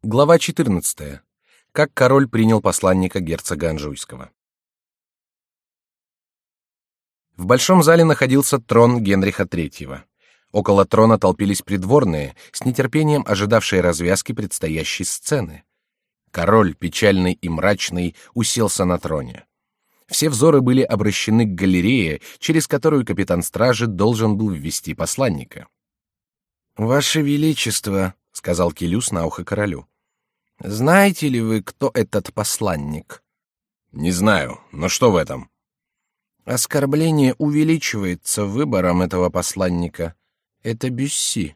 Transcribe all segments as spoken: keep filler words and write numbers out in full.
Глава четырнадцатая. Как король принял посланника герцога Анжуйского. В большом зале находился трон Генриха третьего. Около трона толпились придворные, с нетерпением ожидавшие развязки предстоящей сцены. Король, печальный и мрачный, уселся на троне. Все взоры были обращены к галерее, через которую капитан стражи должен был ввести посланника. «Ваше Величество», — сказал Келюс на ухо королю, — «знаете ли вы, кто этот посланник?» «Не знаю, но что в этом?» «Оскорбление увеличивается выбором этого посланника. Это Бюсси».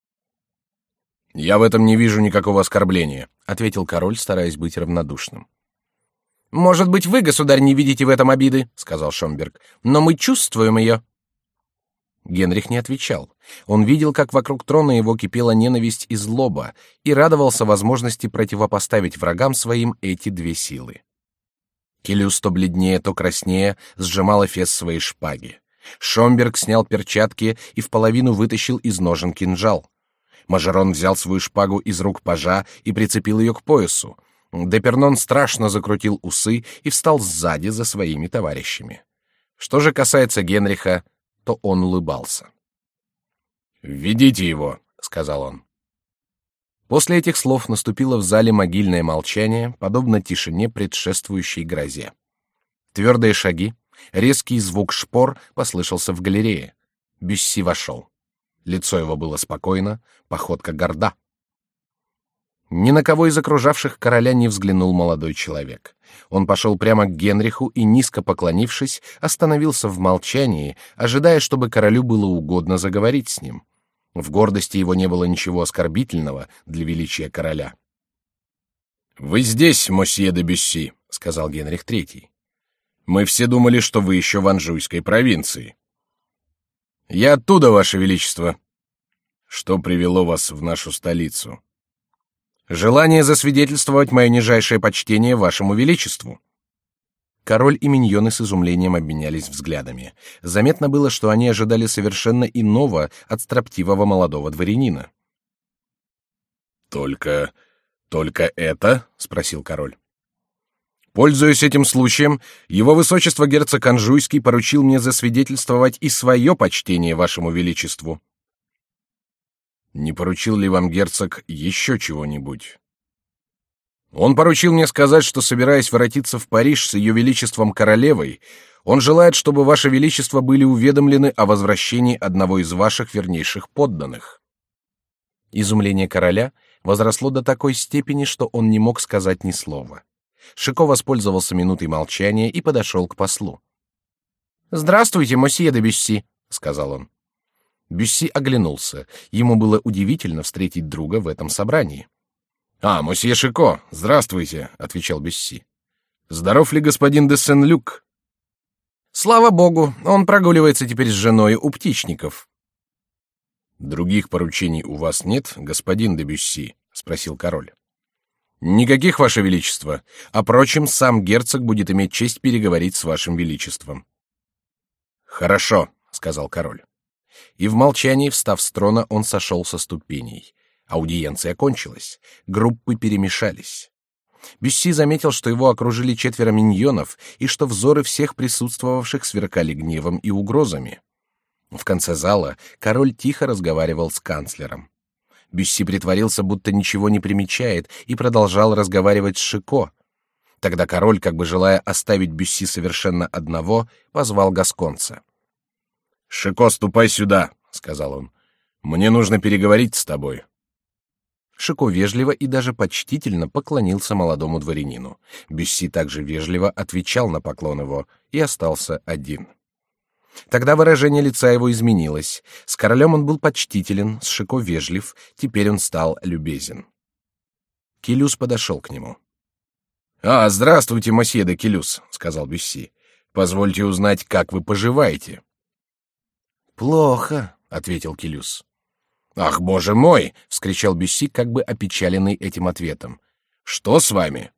«Я в этом не вижу никакого оскорбления», — ответил король, стараясь быть равнодушным. «Может быть, вы, государь, не видите в этом обиды», — сказал Шомберг, — «но мы чувствуем ее». Генрих не отвечал. Он видел, как вокруг трона его кипела ненависть и злоба, и радовался возможности противопоставить врагам своим эти две силы. Келюс то бледнее, то краснее сжимал эфес своей шпаги. Шомберг снял перчатки и вполовину вытащил из ножен кинжал. Мажерон взял свою шпагу из рук пажа и прицепил ее к поясу. Депернон страшно закрутил усы и встал сзади за своими товарищами. Что же касается Генриха, то он улыбался. «Введите его», — сказал он. После этих слов наступило в зале могильное молчание, подобно тишине, предшествующей грозе. Твердые шаги, резкий звук шпор послышался в галерее. Бюсси вошел. Лицо его было спокойно, походка горда. Ни на кого из окружавших короля не взглянул молодой человек. Он пошел прямо к Генриху и, низко поклонившись, остановился в молчании, ожидая, чтобы королю было угодно заговорить с ним. В гордости его не было ничего оскорбительного для величия короля. «Вы здесь, мосье де Бюсси», — сказал Генрих третий. «Мы все думали, что вы еще в Анжуйской провинции». «Я оттуда, ваше величество». «Что привело вас в нашу столицу?» «Желание засвидетельствовать мое нижайшее почтение вашему величеству». Король и миньоны с изумлением обменялись взглядами. Заметно было, что они ожидали совершенно иного от строптивого молодого дворянина. «Только... только это?» — спросил король. «Пользуясь этим случаем, его высочество герцог Анжуйский поручил мне засвидетельствовать и свое почтение вашему величеству». «Не поручил ли вам герцог еще чего-нибудь?» «Он поручил мне сказать, что, собираясь воротиться в Париж с ее величеством королевой, он желает, чтобы ваше величество были уведомлены о возвращении одного из ваших вернейших подданных». Изумление короля возросло до такой степени, что он не мог сказать ни слова. Шико воспользовался минутой молчания и подошел к послу. «Здравствуйте, мосье де Бюсси», — сказал он. Бюсси оглянулся. Ему было удивительно встретить друга в этом собрании. «А, мосье Шико, здравствуйте», — отвечал Бюсси. «Здоров ли господин де Сен-Люк?» «Слава богу, он прогуливается теперь с женой у птичников». «Других поручений у вас нет, господин де Бюсси?» — спросил король. «Никаких, ваше величество. А впрочем, сам герцог будет иметь честь переговорить с вашим величеством». «Хорошо», — сказал король. И в молчании, встав с трона, он сошел со ступеней. Аудиенция кончилась. Группы перемешались. Бюсси заметил, что его окружили четверо миньонов, и что взоры всех присутствовавших сверкали гневом и угрозами. В конце зала король тихо разговаривал с канцлером. Бюсси притворился, будто ничего не примечает, и продолжал разговаривать с Шико. Тогда король, как бы желая оставить Бюсси совершенно одного, позвал гасконца. «Шико, ступай сюда», — сказал он. «Мне нужно переговорить с тобой». Шико вежливо и даже почтительно поклонился молодому дворянину. Бюсси также вежливо отвечал на поклон его и остался один. Тогда выражение лица его изменилось. С королем он был почтителен, с Шико вежлив, теперь он стал любезен. Келюс подошел к нему. «А, здравствуйте, мосье де Келюс», — сказал Бюсси. «Позвольте узнать, как вы поживаете». «Плохо», — ответил Келюс. «Ах, боже мой!» — вскричал Бюсси, как бы опечаленный этим ответом. «Что с вами?»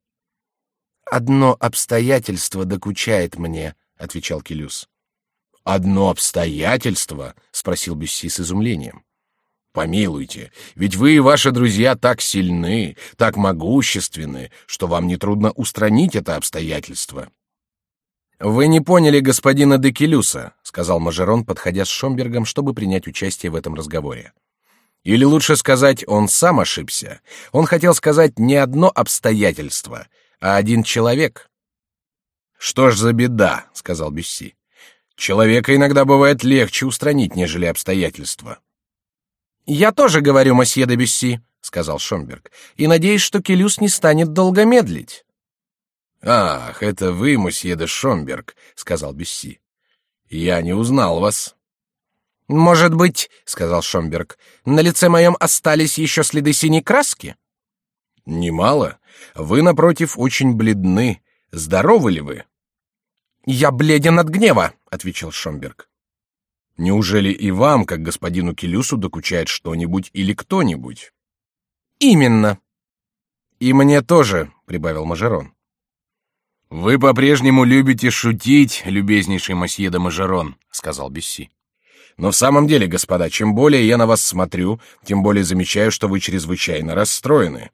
«Одно обстоятельство докучает мне», — отвечал Келюс. «Одно обстоятельство?» — спросил Бюсси с изумлением. Помилуйте, ведь вы и ваши друзья так сильны, так могущественны, что вам нетрудно устранить это обстоятельство. Вы не поняли господина де Келюса, сказал Мажерон, подходя с Шомбергом, чтобы принять участие в этом разговоре. Или лучше сказать, он сам ошибся. Он хотел сказать не одно обстоятельство, а один человек. Что ж за беда, сказал Бюсси. Человека иногда бывает легче устранить, нежели обстоятельства. Я тоже говорю, мосье де Бюсси, сказал Шомберг, и надеюсь, что Келюс не станет долго медлить. Ах, это вы, мосье де Шомберг, сказал Бюсси. Я не узнал вас. Может быть, сказал Шомберг, на лице моем остались еще следы синей краски? Немало. Вы, напротив, очень бледны. Здоровы ли вы? Я бледен от гнева, отвечал Шомберг. Неужели и вам, как господину Келюсу, докучает что-нибудь или кто-нибудь? Именно. И мне тоже, прибавил Мажерон. Вы по-прежнему любите шутить, любезнейший мосье де Мажерон, сказал Бюсси. Но в самом деле, господа, чем более я на вас смотрю, тем более замечаю, что вы чрезвычайно расстроены.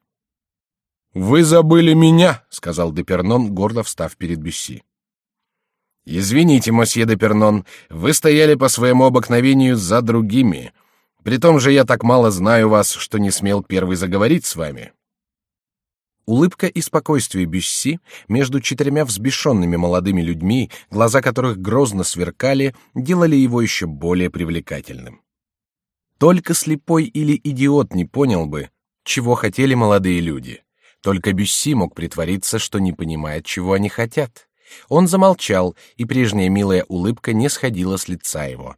Вы забыли меня, сказал Депернон, гордо встав перед Бюсси. Извините, мосье Депернон, вы стояли по своему обыкновению за другими. При том же я так мало знаю вас, что не смел первый заговорить с вами. Улыбка и спокойствие Бюсси между четырьмя взбешенными молодыми людьми, глаза которых грозно сверкали, делали его еще более привлекательным. Только слепой или идиот не понял бы, чего хотели молодые люди. Только Бюсси мог притвориться, что не понимает, чего они хотят. Он замолчал, и прежняя милая улыбка не сходила с лица его.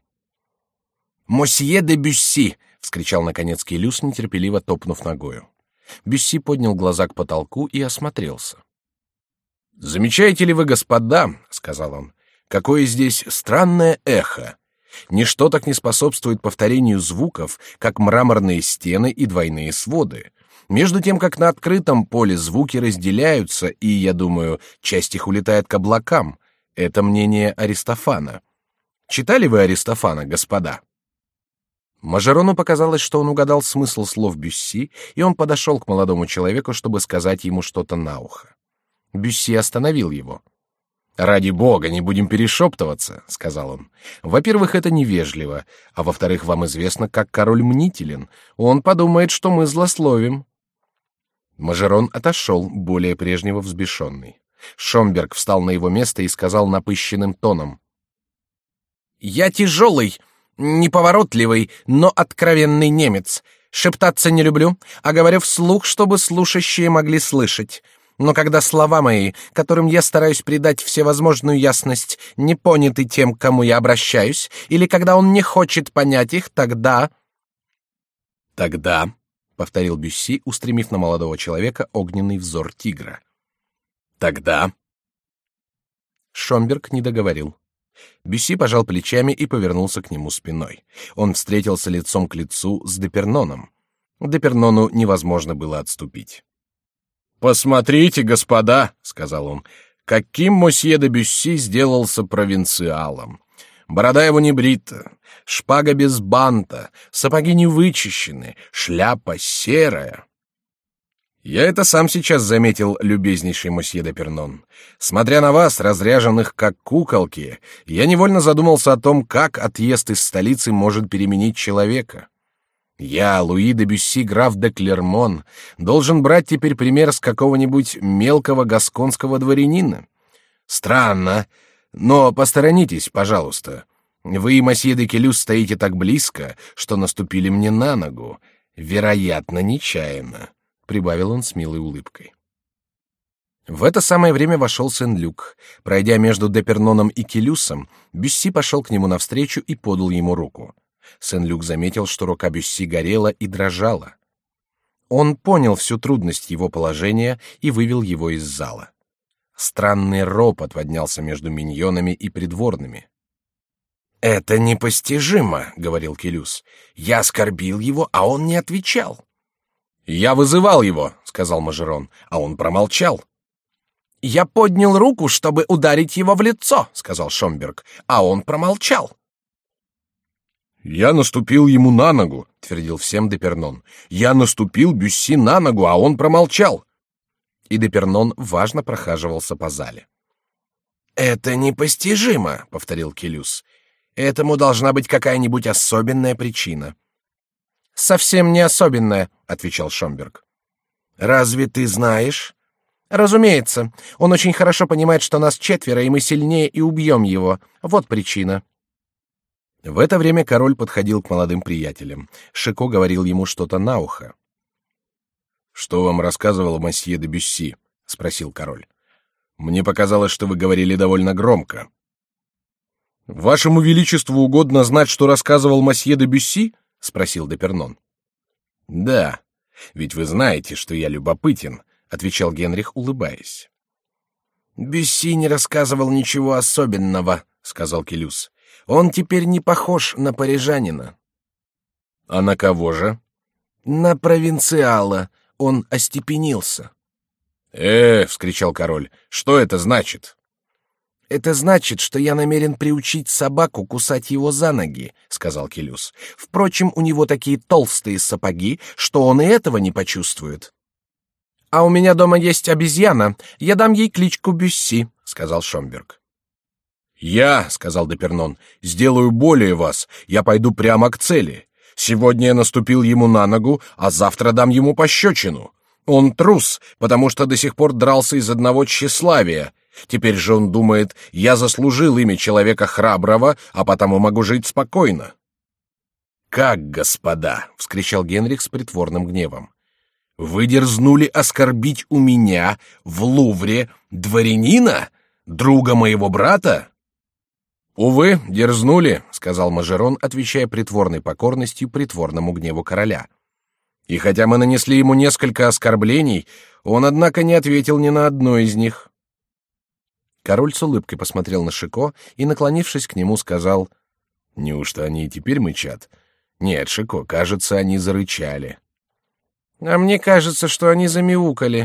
«Мосье де Бюсси!» — вскричал наконец Келюс, нетерпеливо топнув ногою. Бюсси поднял глаза к потолку и осмотрелся. «Замечаете ли вы, господа, — сказал он, — какое здесь странное эхо? Ничто так не способствует повторению звуков, как мраморные стены и двойные своды. Между тем, как на открытом поле звуки разделяются, и, я думаю, часть их улетает к облакам. Это мнение Аристофана. Читали вы Аристофана, господа?» Мажерону показалось, что он угадал смысл слов Бюсси, и он подошел к молодому человеку, чтобы сказать ему что-то на ухо. Бюсси остановил его. «Ради бога, не будем перешептываться», — сказал он. «Во-первых, это невежливо, а во-вторых, вам известно, как король мнителен. Он подумает, что мы злословим». Мажерон отошел, более прежнего взбешенный. Шомберг встал на его место и сказал напыщенным тоном: «Я тяжелый, неповоротливый, но откровенный немец. Шептаться не люблю, а говорю вслух, чтобы слушающие могли слышать. Но когда слова мои, которым я стараюсь придать всевозможную ясность, не поняты тем, к кому я обращаюсь, или когда он не хочет понять их, тогда...» «Тогда...» — повторил Бюсси, устремив на молодого человека огненный взор тигра. «Тогда...» Шомберг не договорил. Бюсси пожал плечами и повернулся к нему спиной. Он встретился лицом к лицу с Деперноном. Депернону невозможно было отступить. «Посмотрите, господа», — сказал он, — «каким мосье де Бюсси сделался провинциалом. Борода его не брита, шпага без банта, сапоги не вычищены, шляпа серая». «Я это сам сейчас заметил, любезнейший мосье Депернон. Смотря на вас, разряженных как куколки, я невольно задумался о том, как отъезд из столицы может переменить человека. Я, Луи де Бюсси, граф де Клермон, должен брать теперь пример с какого-нибудь мелкого гасконского дворянина. Странно, но посторонитесь, пожалуйста. Вы, мосье де Келюс, стоите так близко, что наступили мне на ногу, вероятно, нечаянно», — прибавил он с милой улыбкой. В это самое время вошел Сен-Люк. Пройдя между Деперноном и Келюсом, Бюсси пошел к нему навстречу и подал ему руку. Сен-Люк заметил, что рука Бюсси горела и дрожала. Он понял всю трудность его положения и вывел его из зала. Странный ропот поднялся между миньонами и придворными. «Это непостижимо», — говорил Келюс. «Я оскорбил его, а он не отвечал». «Я вызывал его», — сказал Мажерон, — «а он промолчал». «Я поднял руку, чтобы ударить его в лицо», — сказал Шомберг, — «а он промолчал». Я наступил ему на ногу, твердил всем Депернон. Я наступил Бюсси на ногу, а он промолчал. И Депернон важно прохаживался по зале. «Это непостижимо», — повторил Келюс. «Этому должна быть какая-нибудь особенная причина». «Совсем не особенная», — отвечал Шомберг. «Разве ты знаешь?» «Разумеется. Он очень хорошо понимает, что нас четверо, и мы сильнее и убьем его. Вот причина». В это время король подходил к молодым приятелям. Шико говорил ему что-то на ухо. «Что вам рассказывал мосье де Бюсси?» — спросил король. «Мне показалось, что вы говорили довольно громко». «Вашему величеству угодно знать, что рассказывал мосье де Бюсси?» — спросил Депернон. «Да, ведь вы знаете, что я любопытен», — отвечал Генрих, улыбаясь. «Бюсси не рассказывал ничего особенного», — сказал Келюс. «Он теперь не похож на парижанина». «А на кого же?» «На провинциала. Он остепенился». «Э, — вскричал король, — что это значит?» «Это значит, что я намерен приучить собаку кусать его за ноги», — сказал Келюс. «Впрочем, у него такие толстые сапоги, что он и этого не почувствует». «А у меня дома есть обезьяна. Я дам ей кличку Бюсси», — сказал Шомберг. «Я, — сказал Депернон, — сделаю более вас. Я пойду прямо к цели. Сегодня я наступил ему на ногу, а завтра дам ему пощечину. Он трус, потому что до сих пор дрался из одного тщеславия. Теперь же он думает, я заслужил имя человека храброго, а потому могу жить спокойно». «Как, господа!» — вскричал Генрих с притворным гневом. «Вы дерзнули оскорбить у меня в Лувре дворянина, друга моего брата?» «Увы, дерзнули», — сказал Мажерон, отвечая притворной покорностью притворному гневу короля. «И хотя мы нанесли ему несколько оскорблений, он, однако, не ответил ни на одно из них». Король с улыбкой посмотрел на Шико и, наклонившись к нему, сказал: «Неужто они и теперь мычат? Нет, Шико, кажется, они зарычали». «А мне кажется, что они замяукали.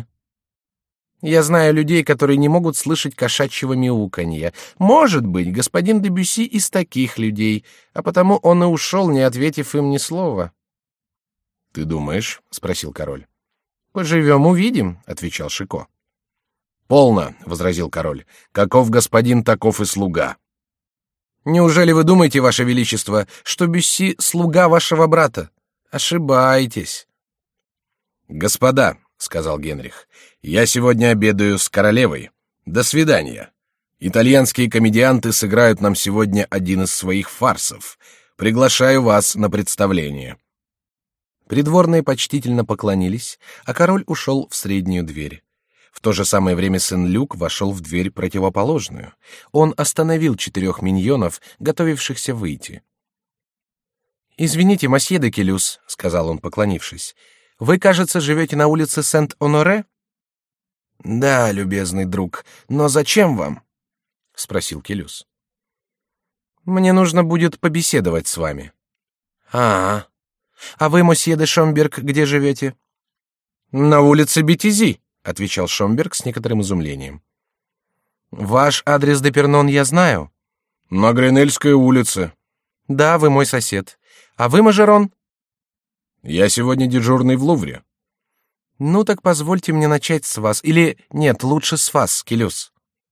Я знаю людей, которые не могут слышать кошачьего мяуканья. Может быть, господин де Бюсси из таких людей, а потому он и ушел, не ответив им ни слова». «Ты думаешь?» — спросил король. «Поживем, увидим», — отвечал Шико. «Полно», — возразил король. «Каков господин, таков и слуга». «Неужели вы думаете, ваше величество, что Бюсси — слуга вашего брата? Ошибаетесь». «Господа», — сказал Генрих, — «я сегодня обедаю с королевой. До свидания. Итальянские комедианты сыграют нам сегодня один из своих фарсов. Приглашаю вас на представление». Придворные почтительно поклонились, а король ушел в среднюю дверь. В то же самое время Сен-Люк вошел в дверь противоположную. Он остановил четырех миньонов, готовившихся выйти. «Извините, мосье де Келюс», — сказал он, поклонившись, — «вы, кажется, живете на улице Сент-Оноре?» «Да, любезный друг, но зачем вам?» — спросил Келюс. «Мне нужно будет побеседовать с вами». «А, а вы, мосье де Шомберг, где живете?» «На улице Бетизи», — отвечал Шомберг с некоторым изумлением. «Ваш адрес, Депернон, я знаю». «На Гренельской улице». «Да, вы мой сосед. А вы, Мажерон?» «Я сегодня дежурный в Лувре». «Ну так позвольте мне начать с вас. Или нет, лучше с вас, Келюс».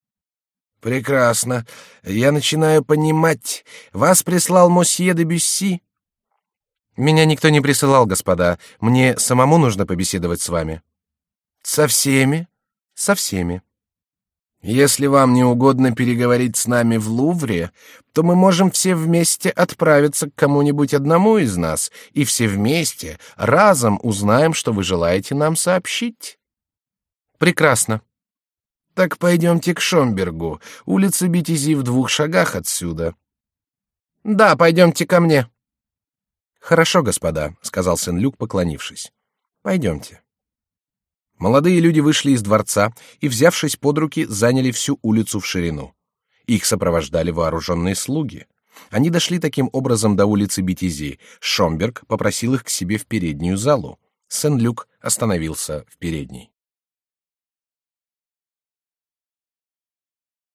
«Прекрасно. Я начинаю понимать. Вас прислал мосье де Бюсси?» «Меня никто не присылал, господа. Мне самому нужно побеседовать с вами». «Со всеми?» «Со всеми». «Если вам не угодно переговорить с нами в Лувре, то мы можем все вместе отправиться к кому-нибудь одному из нас, и все вместе разом узнаем, что вы желаете нам сообщить». «Прекрасно». «Так пойдемте к Шомбергу. Улица Бетизи в двух шагах отсюда». «Да, пойдемте ко мне». «Хорошо, господа», — сказал Сен-Люк, поклонившись. «Пойдемте». Молодые люди вышли из дворца и, взявшись под руки, заняли всю улицу в ширину. Их сопровождали вооруженные слуги. Они дошли таким образом до улицы Бетизи. Шомберг попросил их к себе в переднюю залу. Сен-Люк остановился в передней.